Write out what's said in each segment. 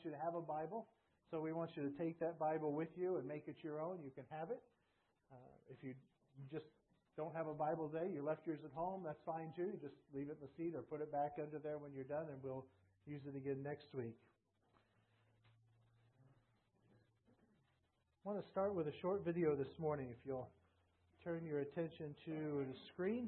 want you to have a Bible. So we want you to take that Bible with you and make it your own. You can have it. If you just don't have a Bible today, you left yours at home, that's fine too. You just leave it in the seat or put it back under there when you're done, and we'll use it again next week. I want to start with a short video this morning. If you'll turn your attention to the screen.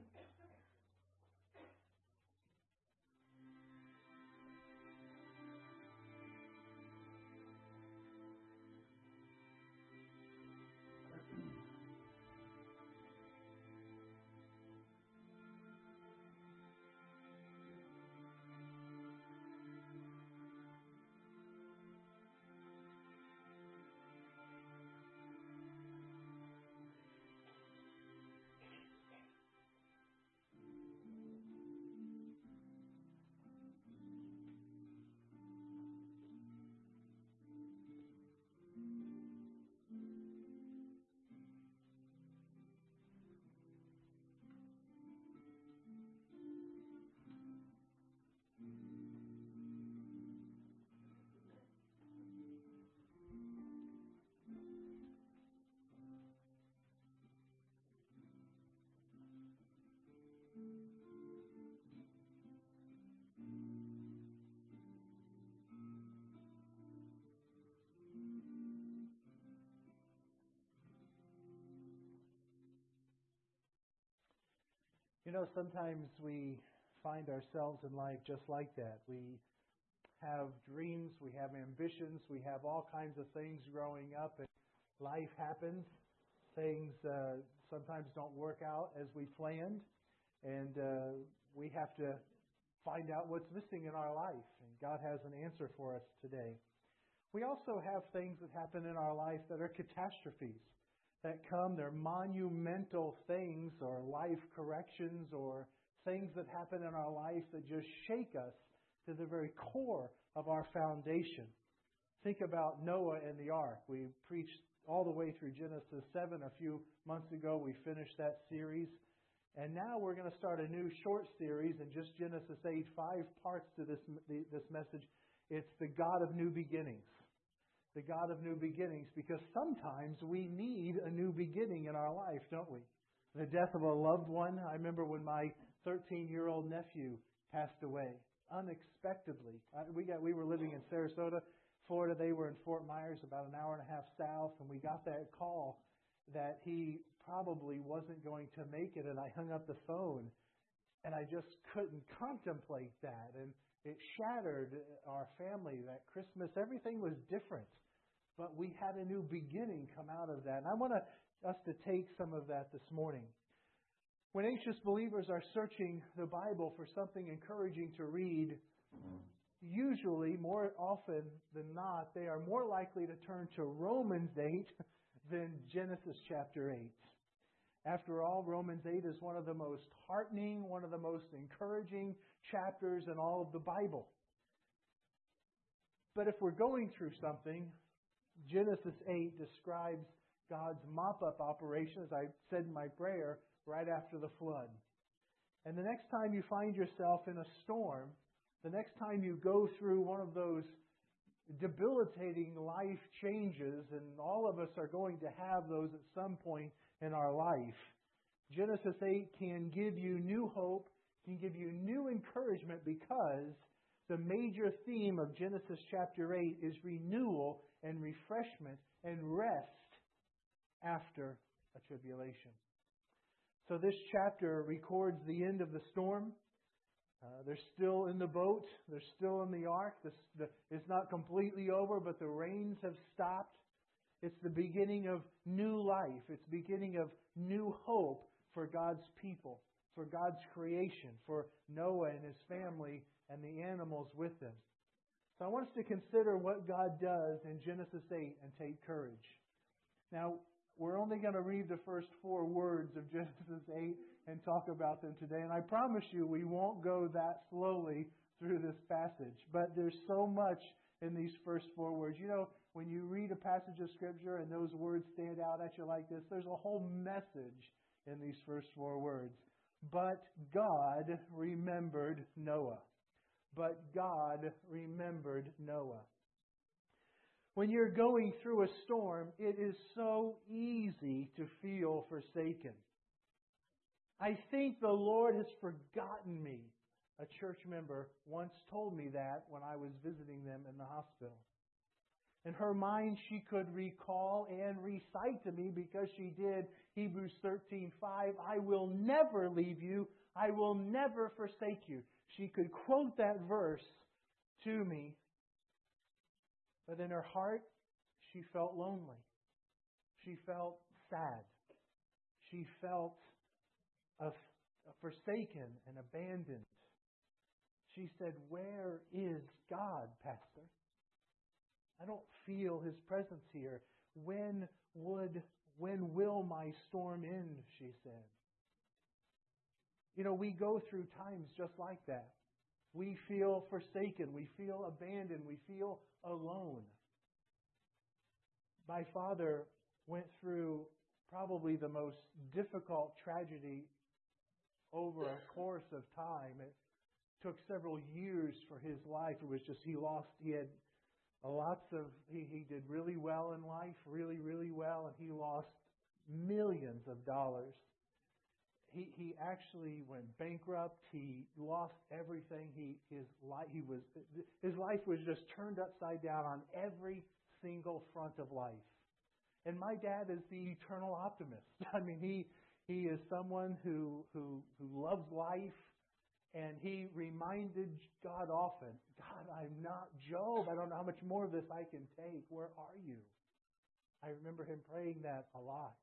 You know, sometimes we find ourselves in life just like that. We have dreams, we have ambitions, we have all kinds of things growing up, and life happens. Things sometimes don't work out as we planned, and we have to find out what's missing in our life, and God has an answer for us today. We also have things that happen in our life that are catastrophes. That come, they're monumental things or life corrections or things that happen in our life that just shake us to the very core of our foundation. Think about Noah and the ark. We preached all the way through Genesis 7 a few months ago. We finished that series. And now we're going to start a new short series in just Genesis 8, 5 parts to this message. It's the God of New Beginnings. The God of new beginnings, because sometimes we need a new beginning in our life, don't we? The death of a loved one. I remember when my 13-year-old nephew passed away unexpectedly. We were living in Sarasota, Florida. They were in Fort Myers, about an hour and a half south, and we got that call that he probably wasn't going to make it, and I hung up the phone, and I just couldn't contemplate that, and it shattered our family that Christmas. Everything was different. But we had a new beginning come out of that. And I want us to take some of that this morning. When anxious believers are searching the Bible for something encouraging to read, usually, more often than not, they are more likely to turn to Romans 8 than Genesis chapter 8. After all, Romans 8 is one of the most heartening, one of the most encouraging chapters in all of the Bible. But if we're going through something, Genesis 8 describes God's mop-up operation, as I said in my prayer, right after the flood. And the next time you find yourself in a storm, the next time you go through one of those debilitating life changes, and all of us are going to have those at some point in our life, Genesis 8 can give you new hope, can give you new encouragement, because the major theme of Genesis chapter 8 is renewal and refreshment and rest after a tribulation. So this chapter records the end of the storm. They're still in the boat. They're still in the ark. It's not completely over, but the rains have stopped. It's the beginning of new life. It's the beginning of new hope for God's people, for God's creation, for Noah and his family and the animals with them. So I want us to consider what God does in Genesis 8 and take courage. Now, we're only going to read the first 4 words of Genesis 8 and talk about them today. And I promise you we won't go that slowly through this passage. But there's so much in these first 4 words. You know, when you read a passage of Scripture and those words stand out at you like this, there's a whole message in these first 4 words. But God remembered Noah. But God remembered Noah. When you're going through a storm, it is so easy to feel forsaken. I think the Lord has forgotten me. A church member once told me that when I was visiting them in the hospital. In her mind, she could recall and recite to me, because she did, Hebrews 13:5, I will never leave you. I will never forsake you. She could quote that verse to me. But in her heart, she felt lonely. She felt sad. She felt forsaken and abandoned. She said, where is God, Pastor? I don't feel His presence here. When will my storm end? She said. You know, we go through times just like that. We feel forsaken. We feel abandoned. We feel alone. My father went through probably the most difficult tragedy over a course of time. It took several years for his life. It was just, he had he did really well in life, really, really well, and he lost millions of dollars. He actually went bankrupt. He lost everything. His life was just turned upside down on every single front of life. And my dad is the eternal optimist. I mean, he is someone who loves life, and he reminded God often, God, I'm not Job. I don't know how much more of this I can take. Where are you? I remember him praying that a lot.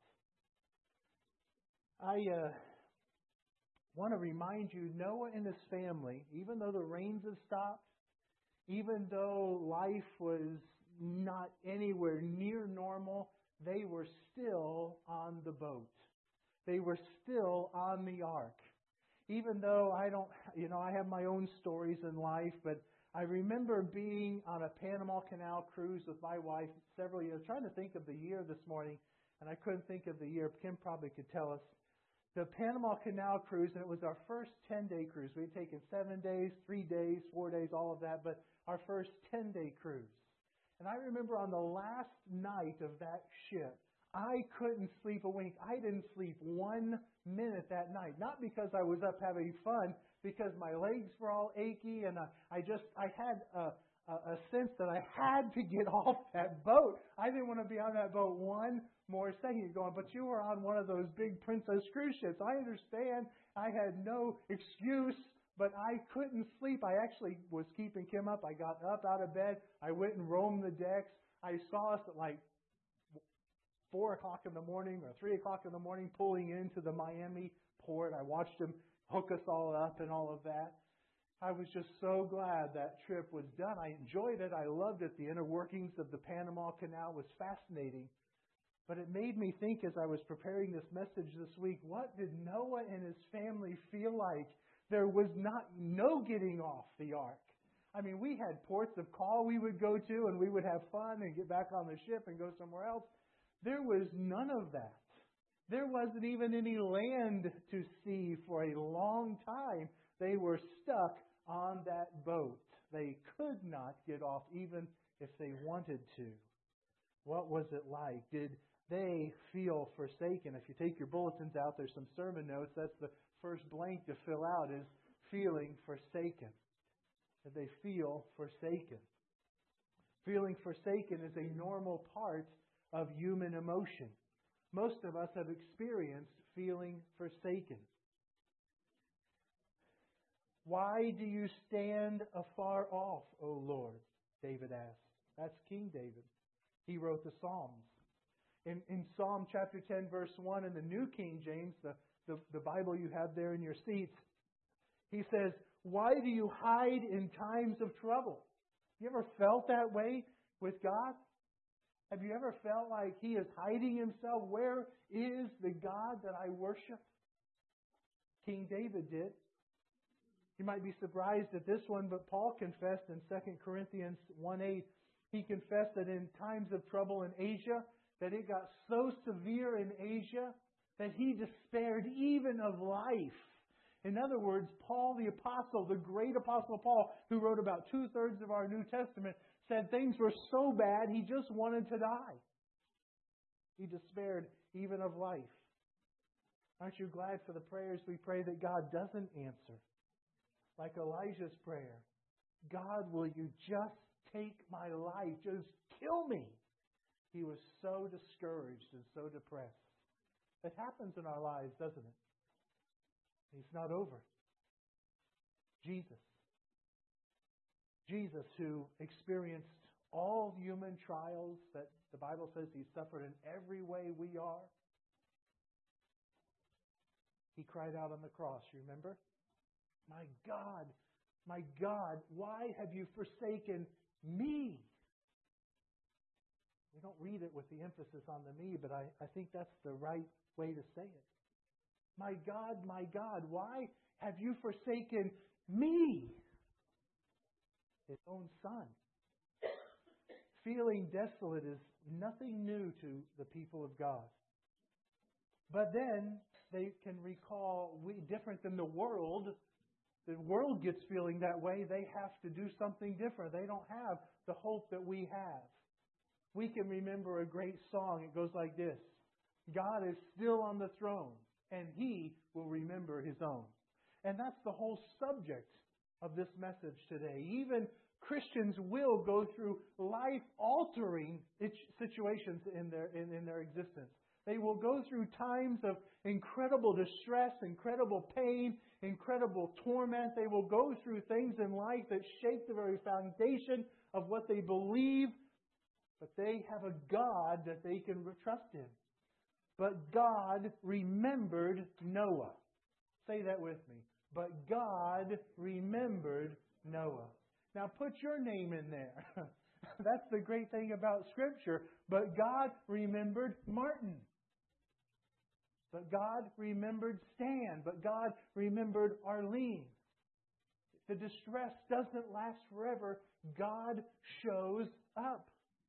I want to remind you, Noah and his family, even though the rains have stopped, even though life was not anywhere near normal, they were still on the boat. They were still on the ark. Even though I have my own stories in life, but I remember being on a Panama Canal cruise with my wife several years, trying to think of the year this morning, and I couldn't think of the year. Kim probably could tell us. The Panama Canal cruise, and it was our first 10-day cruise. We had taken 7 days, 3 days, 4 days, all of that, but our first 10-day cruise. And I remember on the last night of that ship, I couldn't sleep a wink. I didn't sleep 1 minute that night. Not because I was up having fun, because my legs were all achy, and I had a sense that I had to get off that boat. I didn't want to be on that boat one more second. You're going, but you were on one of those big Princess cruise ships. I understand. I had no excuse, but I couldn't sleep. I actually was keeping Kim up. I got up out of bed. I went and roamed the decks. I saw us at like 4 o'clock in the morning or 3 o'clock in the morning pulling into the Miami port. I watched them hook us all up and all of that. I was just so glad that trip was done. I enjoyed it. I loved it. The inner workings of the Panama Canal was fascinating. But it made me think, as I was preparing this message this week, what did Noah and his family feel like? There was no getting off the ark. I mean, we had ports of call we would go to, and we would have fun and get back on the ship and go somewhere else. There was none of that. There wasn't even any land to see for a long time. They were stuck on that boat. They could not get off even if they wanted to. What was it like? Did they feel forsaken? If you take your bulletins out, there's some sermon notes. That's the first blank to fill out, is feeling forsaken. Did they feel forsaken? Feeling forsaken is a normal part of human emotion. Most of us have experienced feeling forsaken. Why do you stand afar off, O Lord? David asked. That's King David. He wrote the Psalms. In Psalm chapter 10, verse 1, in the New King James, the Bible you have there in your seats, he says, why do you hide in times of trouble? You ever felt that way with God? Have you ever felt like He is hiding Himself? Where is the God that I worship? King David did. You might be surprised at this one, but Paul confessed in 2 Corinthians 1:8, he confessed that in times of trouble in Asia, that it got so severe in Asia that he despaired even of life. In other words, Paul the Apostle, the great Apostle Paul, who wrote about 2/3 of our New Testament, said things were so bad he just wanted to die. He despaired even of life. Aren't you glad for the prayers we pray that God doesn't answer? Like Elijah's prayer. God, will you just take my life? Just kill me. He was so discouraged and so depressed. It happens in our lives, doesn't it? It's not over. Jesus. Jesus, who experienced all human trials that the Bible says He suffered in every way we are. He cried out on the cross, remember? My God, why have you forsaken me? We don't read it with the emphasis on the me, but I think that's the right way to say it. My God, why have you forsaken me? His own Son. Feeling desolate is nothing new to the people of God. But then they can recall, different than the world. The world gets feeling that way. They have to do something different. They don't have the hope that we have. We can remember a great song. It goes like this. God is still on the throne, and He will remember His own. And that's the whole subject of this message today. Even Christians will go through life-altering situations in their existence. They will go through times of incredible distress, incredible pain, incredible torment. They will go through things in life that shake the very foundation of what they believe. But they have a God that they can trust in. But God remembered Noah. Say that with me. But God remembered Noah. Now put your name in there. That's the great thing about Scripture. But God remembered Martin. But God remembered Stan. But God remembered Arlene. The distress doesn't last forever. God shows up.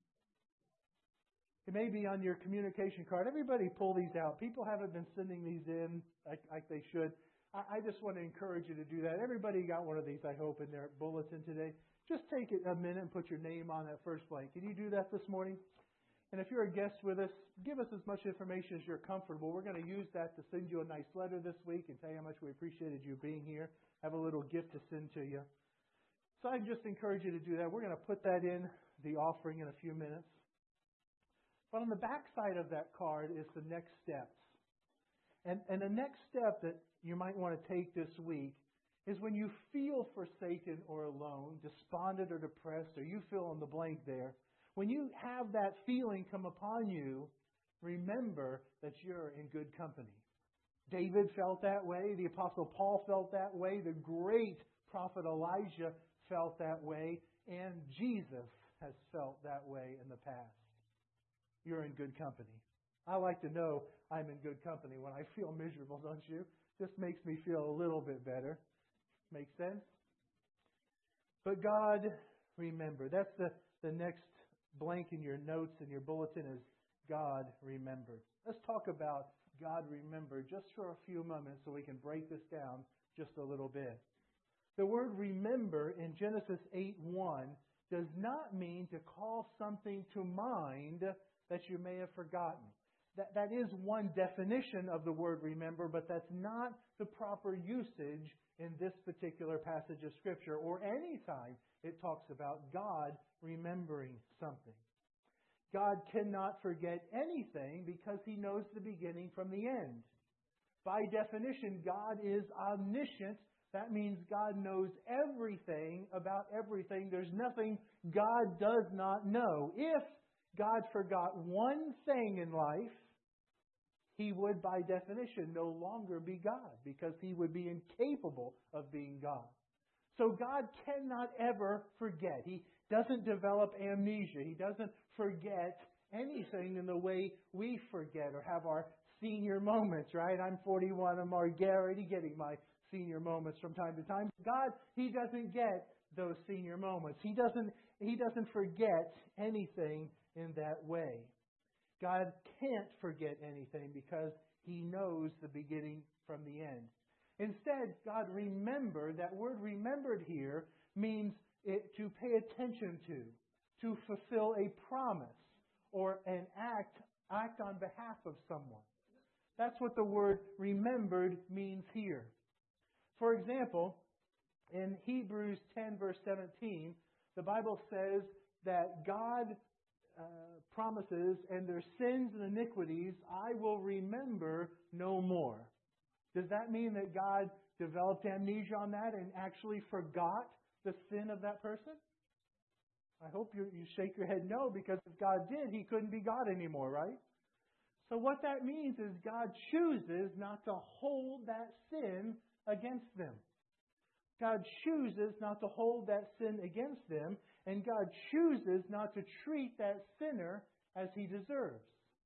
It may be on your communication card. Everybody pull these out. People haven't been sending these in like they should. I just want to encourage you to do that. Everybody got one of these, I hope, in their bulletin today. Just take a minute and put your name on that first blank. Can you do that this morning? And if you're a guest with us, give us as much information as you're comfortable. We're going to use that to send you a nice letter this week and tell you how much we appreciated you being here. Have a little gift to send to you. So I just encourage you to do that. We're going to put that in the offering in a few minutes. But on the back side of that card is the next steps. And the next step that you might want to take this week is when you feel forsaken or alone, despondent or depressed, or you fill in the blank there. When you have that feeling come upon you, remember that you're in good company. David felt that way. The Apostle Paul felt that way. The great prophet Elijah felt that way. And Jesus has felt that way in the past. You're in good company. I like to know I'm in good company when I feel miserable, don't you? Just makes me feel a little bit better. Make sense? But God, remember. That's the next blank in your notes in your bulletin is God remembered. Let's talk about God remembered just for a few moments so we can break this down just a little bit. The word remember in Genesis 8:1 does not mean to call something to mind that you may have forgotten. That is one definition of the word remember, but that's not the proper usage in this particular passage of Scripture or any time it talks about God remembering something. God cannot forget anything because He knows the beginning from the end. By definition, God is omniscient. That means God knows everything about everything. There's nothing God does not know. If God forgot one thing in life, He would, by definition, no longer be God because He would be incapable of being God. So God cannot ever forget. He doesn't develop amnesia. He doesn't forget anything in the way we forget or have our senior moments, right? I'm 41. I'm already getting my senior moments from time to time. God, He doesn't get those senior moments. He doesn't forget anything in that way. God can't forget anything because He knows the beginning from the end. Instead, God remembered. That word remembered here means to pay attention to fulfill a promise or an act on behalf of someone. That's what the word remembered means here. For example, in Hebrews 10 verse 17, the Bible says that God promises, and their sins and iniquities I will remember no more. Does that mean that God developed amnesia on that and actually forgot the sin of that person? I hope you shake your head no, because if God did, He couldn't be God anymore, right? So what that means is God chooses not to hold that sin against them. God chooses not to hold that sin against them, and God chooses not to treat that sinner as he deserves.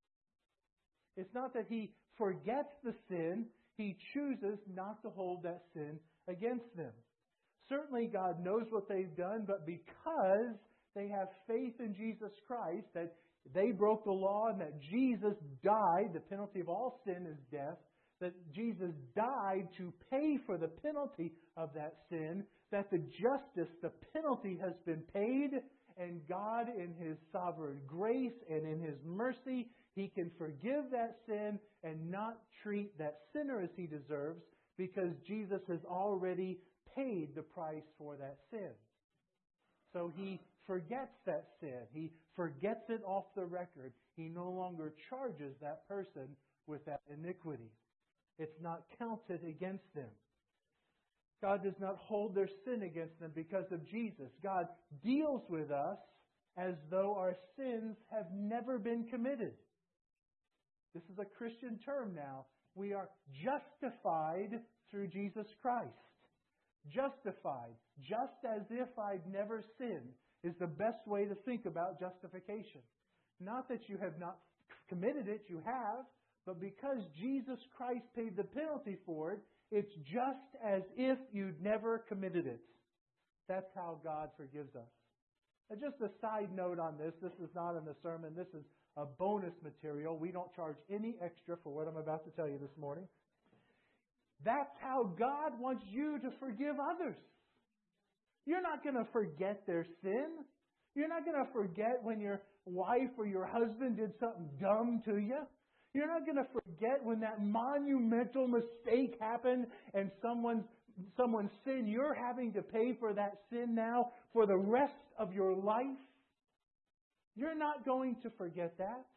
It's not that He forgets the sin, He chooses not to hold that sin against them. Certainly God knows what they've done, but because they have faith in Jesus Christ, that they broke the law and that Jesus died, the penalty of all sin is death, that Jesus died to pay for the penalty of that sin, that the justice, the penalty has been paid, and God in His sovereign grace and in His mercy, He can forgive that sin and not treat that sinner as he deserves, because Jesus has already paid the price for that sin. So He forgets that sin. He forgets it off the record. He no longer charges that person with that iniquity. It's not counted against them. God does not hold their sin against them because of Jesus. God deals with us as though our sins have never been committed. This is a Christian term now. We are justified through Jesus Christ. Justified, just as if I'd never sinned, is the best way to think about justification. Not that you have not committed it, you have, but because Jesus Christ paid the penalty for it, it's just as if you'd never committed it. That's how God forgives us. And just a side note on this, this is not in the sermon, this is a bonus material. We don't charge any extra for what I'm about to tell you this morning. That's how God wants you to forgive others. You're not going to forget their sin. You're not going to forget when your wife or your husband did something dumb to you. You're not going to forget when that monumental mistake happened and someone's sin, you're having to pay for that sin now for the rest of your life. You're not going to forget that.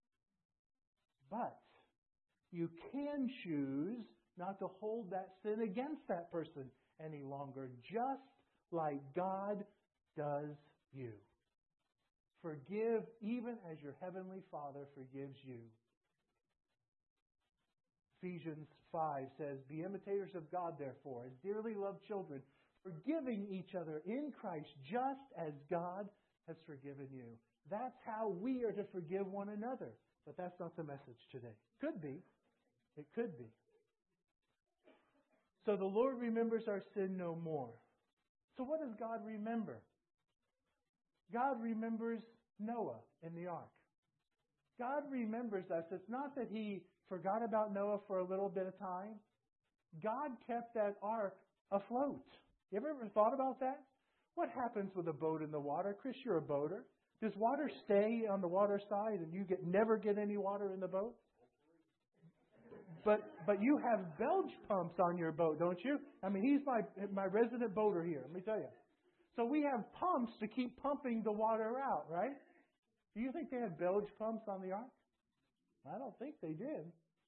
But you can choose not to hold that sin against that person any longer, just like God does you. Forgive even as your heavenly Father forgives you. Ephesians 5 says, "Be imitators of God, therefore, as dearly loved children, forgiving each other in Christ, just as God has forgiven you." That's how we are to forgive one another. But that's not the message today. Could be. It could be. So the Lord remembers our sin no more. So what does God remember? God remembers Noah in the ark. God remembers us. It's not that He forgot about Noah for a little bit of time. God kept that ark afloat. You ever thought about that? What happens with a boat in the water? Chris, you're a boater. Does water stay on the water side and you never get any water in the boat? But you have bilge pumps on your boat, don't you? I mean, he's my resident boater here, let me tell you. So we have pumps to keep pumping the water out, right? Do you think they had bilge pumps on the ark? I don't think they did.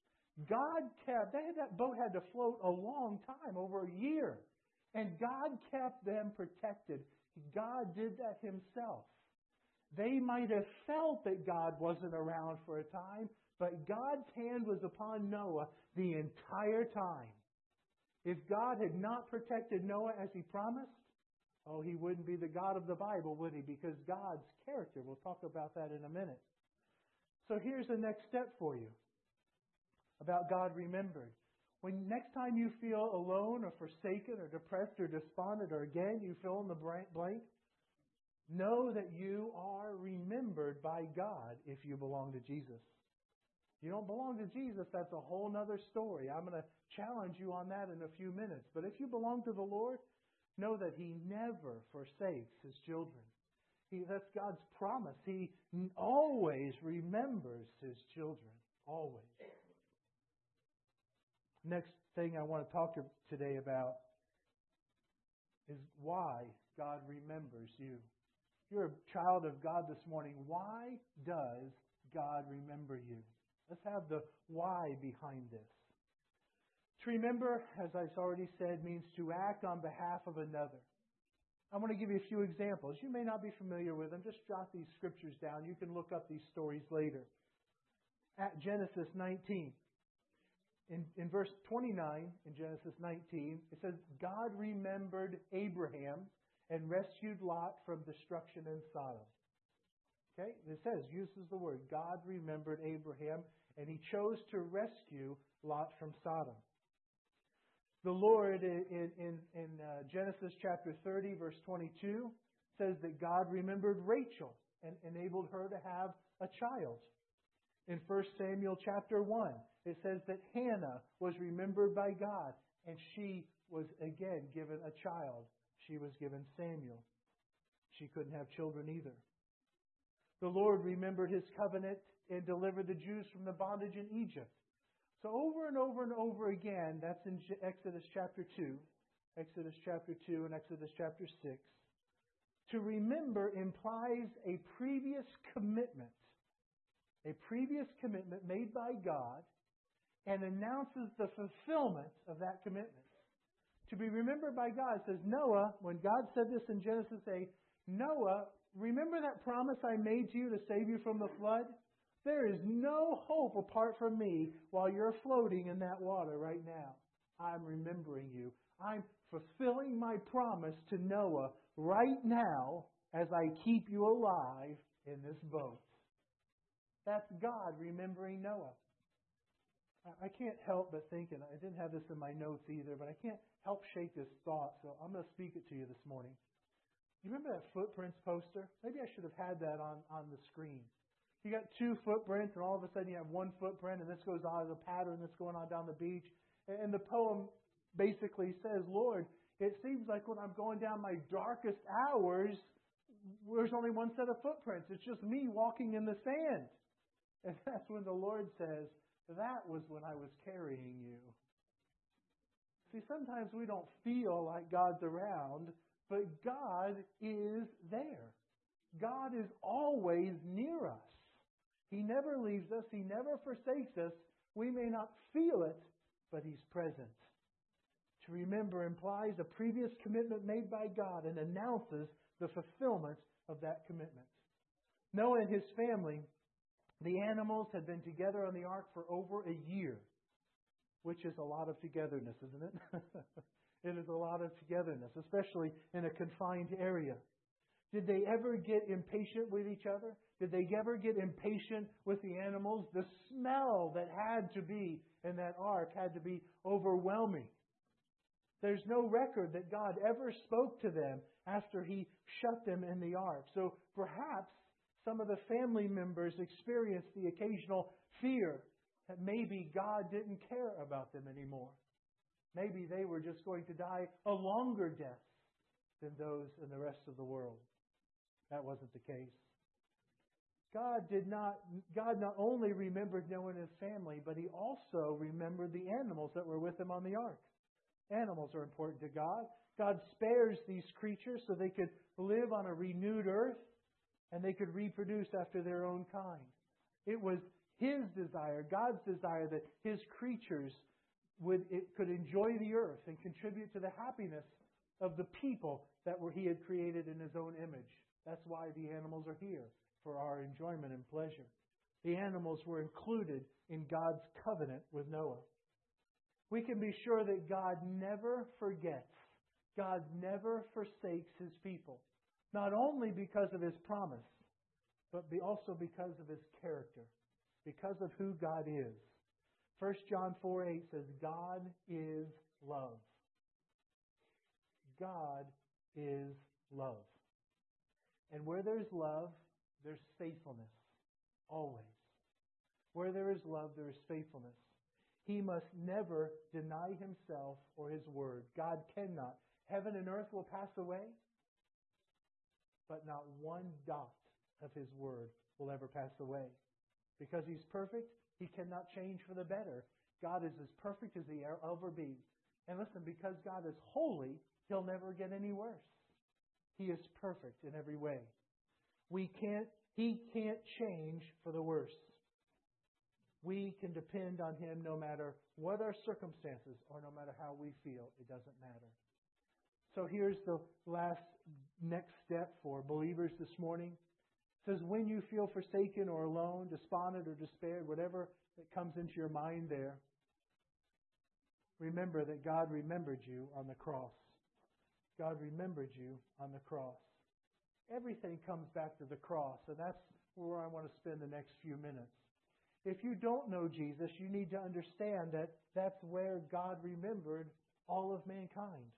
That boat had to float a long time, over a year. And God kept them protected. God did that Himself. They might have felt that God wasn't around for a time, but God's hand was upon Noah the entire time. If God had not protected Noah as He promised, He wouldn't be the God of the Bible, would He? Because God's character. We'll talk about that in a minute. So here's the next step for you about God remembered. When next time you feel alone or forsaken or depressed or despondent, or again you fill in the blank, know that you are remembered by God if you belong to Jesus. You don't belong to Jesus, that's a whole other story. I'm going to challenge you on that in a few minutes. But if you belong to the Lord, know that He never forsakes His children. That's God's promise. He always remembers His children. Always. Next thing I want to talk today about is why God remembers you. You're a child of God this morning. Why does God remember you? Let's have the why behind this. To remember, as I've already said, means to act on behalf of another. I want to give you a few examples. You may not be familiar with them. Just jot these scriptures down. You can look up these stories later. At Genesis 19, in verse 29 in Genesis 19, it says, God remembered Abraham and rescued Lot from destruction in Sodom. Okay? It says, uses the word, God remembered Abraham, and He chose to rescue Lot from Sodom. The Lord in Genesis chapter 30, verse 22, says that God remembered Rachel and enabled her to have a child. In 1 Samuel chapter 1, it says that Hannah was remembered by God, and she was again given a child. She was given Samuel. She couldn't have children either. The Lord remembered His covenant and delivered the Jews from the bondage in Egypt. So over and over and over again, that's in Exodus chapter 2, Exodus chapter 2 and Exodus chapter 6. To remember implies a previous commitment made by God, and announces the fulfillment of that commitment. To be remembered by God says, Noah, when God said this in Genesis 8, Noah, remember that promise I made to you to save you from the flood? There is no hope apart from me while you're floating in that water right now. I'm remembering you. I'm fulfilling my promise to Noah right now as I keep you alive in this boat. That's God remembering Noah. I can't help but think, and I didn't have this in my notes either, but I can't help shake this thought, so I'm going to speak it to you this morning. You remember that footprints poster? Maybe I should have had that on the screen. You got two footprints, and all of a sudden you have one footprint, and this goes on as a pattern that's going on down the beach. And the poem basically says, Lord, it seems like when I'm going down my darkest hours, there's only one set of footprints. It's just me walking in the sand. And that's when the Lord says, that was when I was carrying you. See, sometimes we don't feel like God's around, but God is there. God is always near us. He never leaves us. He never forsakes us. We may not feel it, but He's present. To remember implies a previous commitment made by God and announces the fulfillment of that commitment. Noah and his family, the animals, had been together on the ark for over a year, which is a lot of togetherness, isn't it? It is a lot of togetherness, especially in a confined area. Did they ever get impatient with each other? Did they ever get impatient with the animals? The smell that had to be in that ark had to be overwhelming. There's no record that God ever spoke to them after He shut them in the ark. So perhaps some of the family members experienced the occasional fear that maybe God didn't care about them anymore. Maybe they were just going to die a longer death than those in the rest of the world. That wasn't the case. God not only remembered Noah and his family, but He also remembered the animals that were with him on the ark. Animals are important to God. God spares these creatures so they could live on a renewed earth and they could reproduce after their own kind. It was His desire, God's desire, that His creatures could enjoy the earth and contribute to the happiness of the people that He had created in His own image. That's why the animals are here, for our enjoyment and pleasure. The animals were included in God's covenant with Noah. We can be sure that God never forgets. God never forsakes His people. Not only because of His promise, but also because of His character. Because of who God is. 1 John 4:8 says, God is love. God is love. And where there's love, there's faithfulness. Always. Where there is love, there is faithfulness. He must never deny Himself or His word. God cannot. Heaven and earth will pass away, but not one dot of His Word will ever pass away. Because He's perfect, He cannot change for the better. God is as perfect as He ever be. And listen, because God is holy, He'll never get any worse. He is perfect in every way. He can't change for the worse. We can depend on Him no matter what our circumstances or no matter how we feel. It doesn't matter. So here's the next step for believers this morning. It says, when you feel forsaken or alone, despondent or despaired, whatever that comes into your mind there, remember that God remembered you on the cross. God remembered you on the cross. Everything comes back to the cross, and that's where I want to spend the next few minutes. If you don't know Jesus, you need to understand that that's where God remembered all of mankind.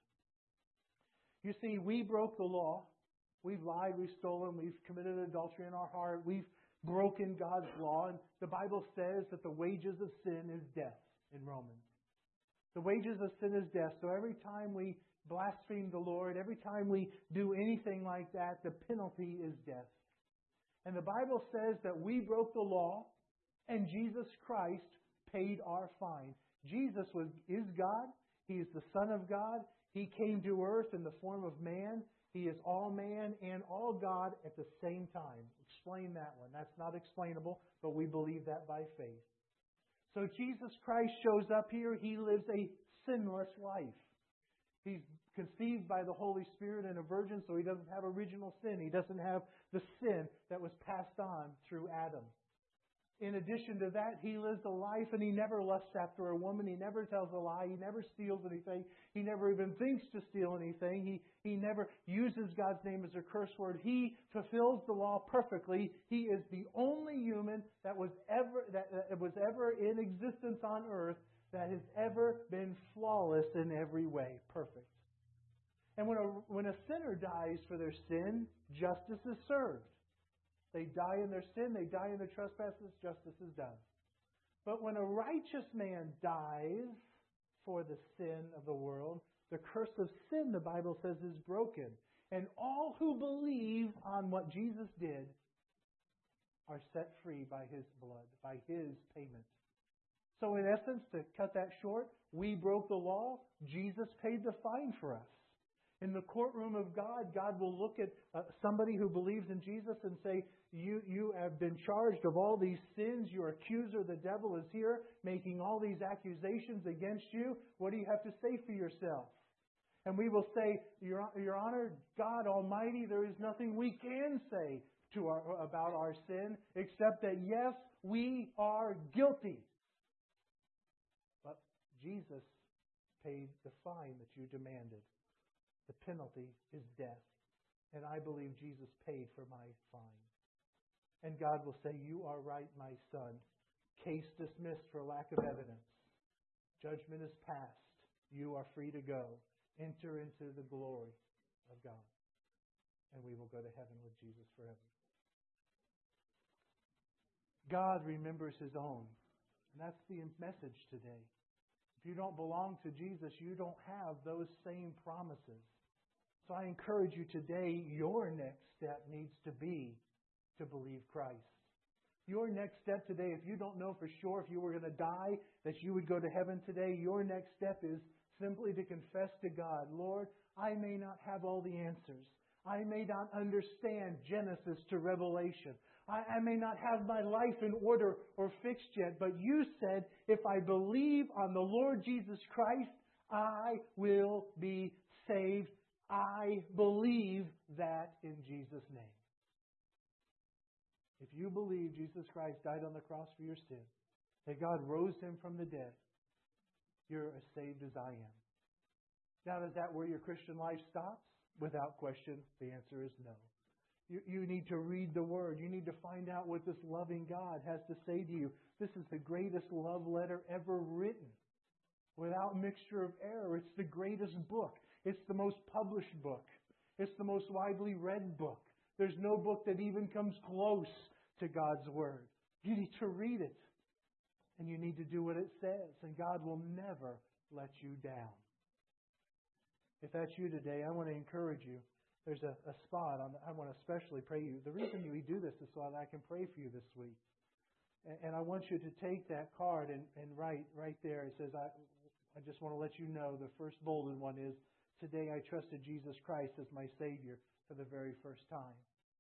You see, we broke the law. We've lied, we've stolen, we've committed adultery in our heart. We've broken God's law. And the Bible says that the wages of sin is death in Romans. The wages of sin is death. So every time we blaspheme the Lord, every time we do anything like that, the penalty is death. And the Bible says that we broke the law and Jesus Christ paid our fine. Jesus is God. He is the Son of God. He came to earth in the form of man. He is all man and all God at the same time. Explain that one. That's not explainable, but we believe that by faith. So Jesus Christ shows up here. He lives a sinless life. He's conceived by the Holy Spirit and a virgin, so He doesn't have original sin. He doesn't have the sin that was passed on through Adam. In addition to that, He lives a life and He never lusts after a woman. He never tells a lie. He never steals anything. He never even thinks to steal anything. He never uses God's name as a curse word. He fulfills the law perfectly. He is the only human that was ever in existence on earth that has ever been flawless in every way, perfect. And when a sinner dies for their sin, justice is served. They die in their sin, they die in their trespasses, justice is done. But when a righteous man dies for the sin of the world, the curse of sin, the Bible says, is broken. And all who believe on what Jesus did are set free by His blood, by His payment. So in essence, to cut that short, we broke the law. Jesus paid the fine for us. In the courtroom of God, God will look at somebody who believes in Jesus and say, you have been charged of all these sins. Your accuser, the devil, is here making all these accusations against you. What do you have to say for yourself? And we will say, Your Honor, God Almighty, there is nothing we can say about our sin except that, yes, we are guilty. But Jesus paid the fine that you demanded. The penalty is death. And I believe Jesus paid for my fine. And God will say, You are right, my son. Case dismissed for lack of evidence. Judgment is passed. You are free to go. Enter into the glory of God. And we will go to heaven with Jesus forever. God remembers His own. And that's the message today. If you don't belong to Jesus, you don't have those same promises. So I encourage you today, your next step needs to be to believe Christ. Your next step today, if you don't know for sure if you were going to die, that you would go to heaven today, your next step is simply to confess to God, Lord, I may not have all the answers. I may not understand Genesis to Revelation. I may not have my life in order or fixed yet, but you said, if I believe on the Lord Jesus Christ, I will be saved. I believe that in Jesus' name. If you believe Jesus Christ died on the cross for your sin, that God rose Him from the dead, you're as saved as I am. Now, is that where your Christian life stops? Without question, the answer is no. You need to read the Word. You need to find out what this loving God has to say to you. This is the greatest love letter ever written. Without mixture of error. It's the greatest book. It's the most published book. It's the most widely read book. There's no book that even comes close to God's Word. You need to read it. And you need to do what it says. And God will never let you down. If that's you today, I want to encourage you there's a spot I want to especially pray you. The reason we do this is so that I can pray for you this week. And I want you to take that card and write right there. It says, I just want to let you know, the first bolded one is, today I trusted Jesus Christ as my Savior for the very first time.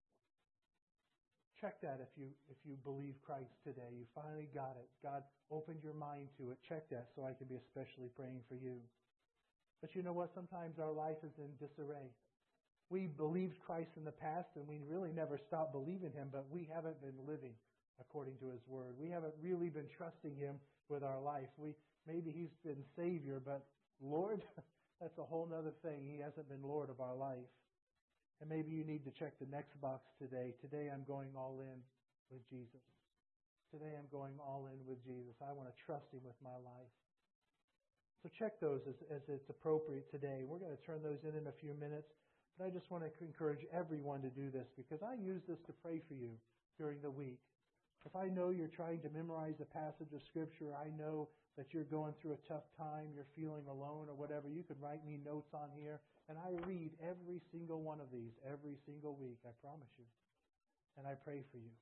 Check that if you believe Christ today. You finally got it. God opened your mind to it. Check that so I can be especially praying for you. But you know what? Sometimes our life is in disarray. We believed Christ in the past and we really never stopped believing Him, but we haven't been living according to His Word. We haven't really been trusting Him with our life. Maybe He's been Savior, but Lord, that's a whole other thing. He hasn't been Lord of our life. And maybe you need to check the next box today. Today I'm going all in with Jesus. Today I'm going all in with Jesus. I want to trust Him with my life. So check those as it's appropriate today. We're going to turn those in a few minutes. But I just want to encourage everyone to do this because I use this to pray for you during the week. If I know you're trying to memorize a passage of Scripture, I know that you're going through a tough time, you're feeling alone or whatever, you can write me notes on here. And I read every single one of these every single week, I promise you. And I pray for you.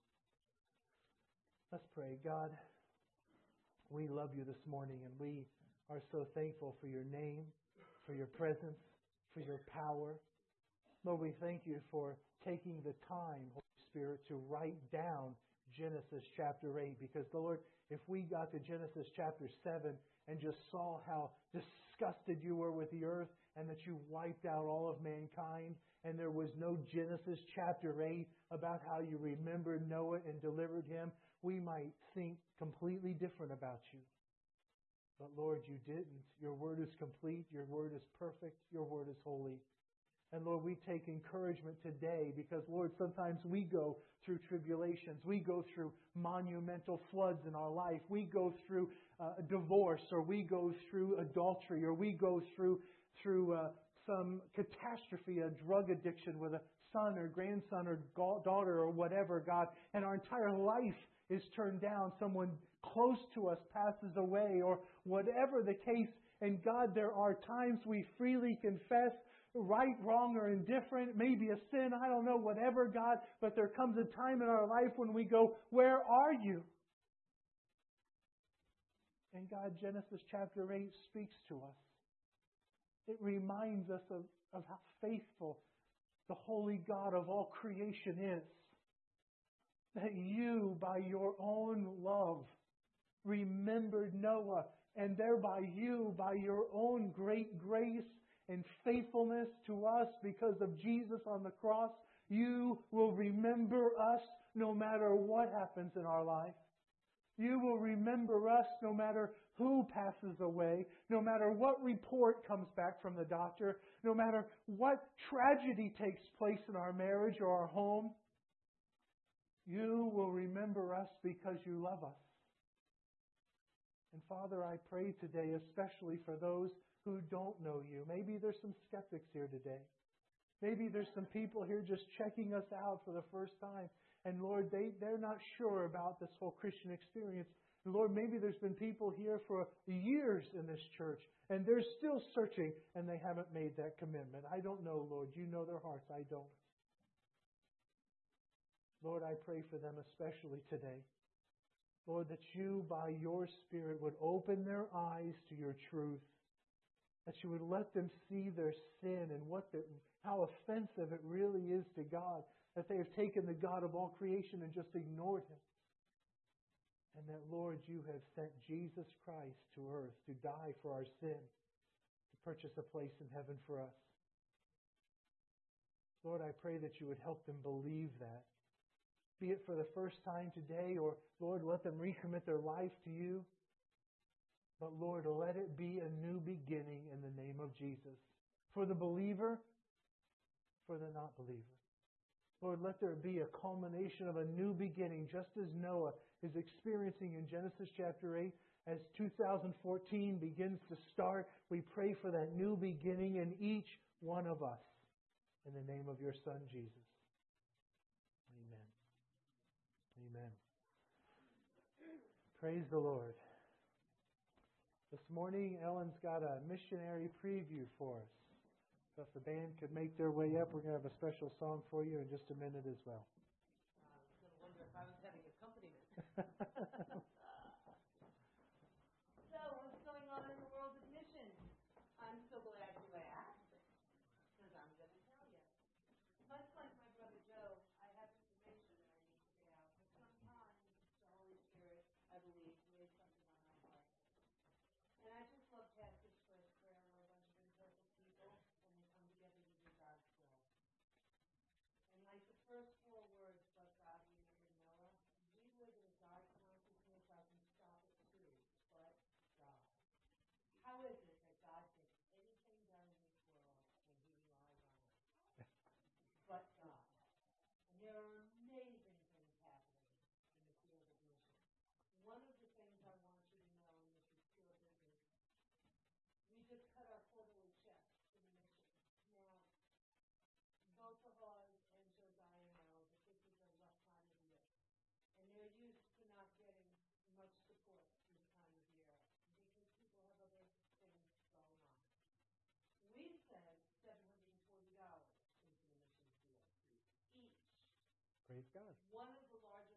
Let's pray. God, we love you this morning and we are so thankful for your name, for your presence, for your power. Lord, we thank you for taking the time, Holy Spirit, to write down Genesis chapter 8. Because, Lord, if we got to Genesis chapter 7 and just saw how disgusted you were with the earth and that you wiped out all of mankind and there was no Genesis chapter 8 about how you remembered Noah and delivered him, we might think completely different about you. But, Lord, you didn't. Your word is complete. Your word is perfect. Your word is holy. And Lord, we take encouragement today because, Lord, sometimes we go through tribulations. We go through monumental floods in our life. We go through divorce, or we go through adultery, or we go through some catastrophe, a drug addiction with a son or grandson or daughter or whatever, God. And our entire life is turned down. Someone close to us passes away or whatever the case. And God, there are times we freely confess right, wrong, or indifferent, maybe a sin, I don't know, whatever, God, but there comes a time in our life when we go, where are you? And God, Genesis chapter 8 speaks to us. It reminds us of how faithful the holy God of all creation is. That you, by your own love, remembered Noah, and thereby you, by your own great grace and faithfulness to us because of Jesus on the cross, you will remember us no matter what happens in our life. You will remember us no matter who passes away, no matter what report comes back from the doctor, no matter what tragedy takes place in our marriage or our home. You will remember us because you love us. And Father, I pray today especially for those who don't know you. Maybe there's some skeptics here today. Maybe there's some people here just checking us out for the first time. And Lord, they're not sure about this whole Christian experience. And Lord, maybe there's been people here for years in this church and they're still searching and they haven't made that commitment. I don't know, Lord. You know their hearts. I don't. Lord, I pray for them especially today. Lord, that you, by your Spirit, would open their eyes to your truth. That you would let them see their sin and how offensive it really is to God. That they have taken the God of all creation and just ignored Him. And that, Lord, you have sent Jesus Christ to earth to die for our sin, to purchase a place in heaven for us. Lord, I pray that you would help them believe that. Be it for the first time today, or, Lord, let them recommit their life to you. But, Lord, let it be a new beginning in the name of Jesus. For the believer, for the not believer. Lord, let there be a culmination of a new beginning, just as Noah is experiencing in Genesis chapter 8. As 2014 begins to start, we pray for that new beginning in each one of us. In the name of your Son, Jesus. Amen. Amen. Praise the Lord. This morning, Ellen's got a missionary preview for us. So if the band could make their way up, we're going to have a special song for you in just a minute as well. I was going to wonder if I was having accompaniment. So, what's going on in the world of missions? I'm so glad you asked, because I'm going to tell you. Much like my brother Joe, I have information that I need to get out, but sometimes the Holy Spirit, I believe, lays something on my heart. And I just love Pastor's first prayer. We're a bunch of imperfect people, and we come together to do God's will. And like the first 4 words, but God remembered Noah, we live in a God consciousness. I can stop it too, but God. How is it that God gets anything done in this world when He relies on us? But God. And there are amazing things happening in the field of mission. One of the things I want you to know, and this is pure business, we just cut our quarterly checks to the mission. Now, both of us and Josiah know that this is a rough time of year. And they're used to not getting much support this time of year because people have other things going on. We sent $740 into the mission field each. Praise God. One of the larger